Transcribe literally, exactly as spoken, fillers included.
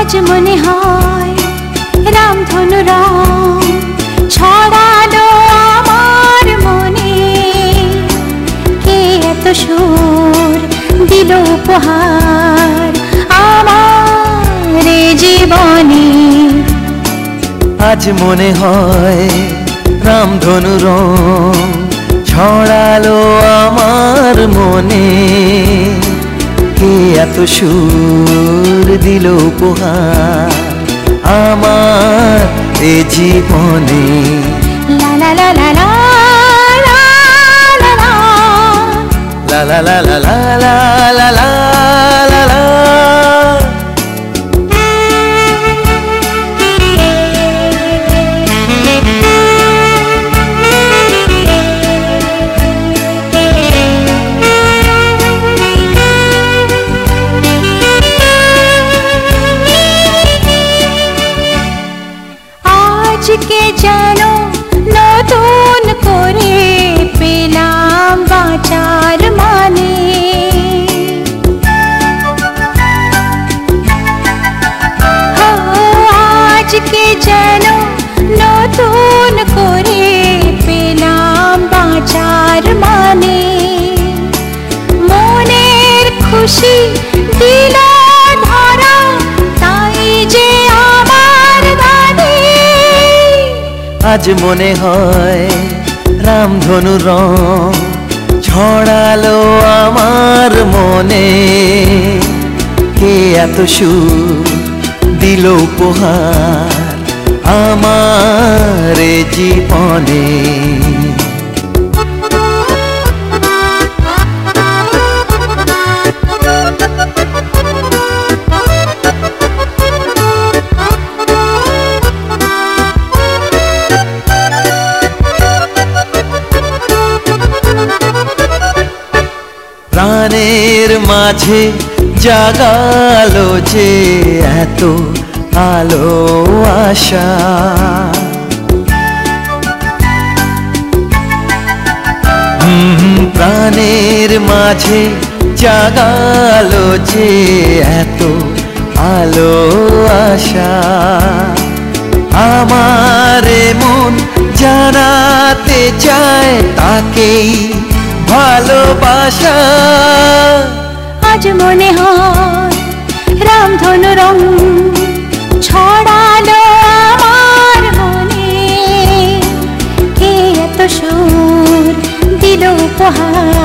আজ মনে হয় রামধনু রং ছড়ালো আমার মনে, কে এত সুর দিল উপহার আমার জীবনে। আজ মনে হয় রামধনু রং ছড়ালো আমার মনে, কে এত সুর দিল উপহার আমার এ জীবনে। লা লা লা লা লা লা লা লা লা লা লা লা লা লা লা লা লা। আজকে যেন নতুন করে পেলাম বাঁচার মানে, আজকে যেন নতুন করে পেলাম বাঁচার মানে, মনের খুশি দিল ধরা তাই যে আমার গানে। আজ মনে হয় রামধনু রং ছড়ালো আমার মনে, কে এত সুর দিল উপহার আমার এ জীবনে। প্রাণের মাঝে জাগালো যে এত আলো আশা, প্রাণের মাঝে জাগালো যে এত আলো আশা, আমার মন জানাতে চায় তাকেই ভালোবাসা। আজ মনে হয় রামধনু রং ছড়ালো আমার মনে, কে এত সুর দিল উপহার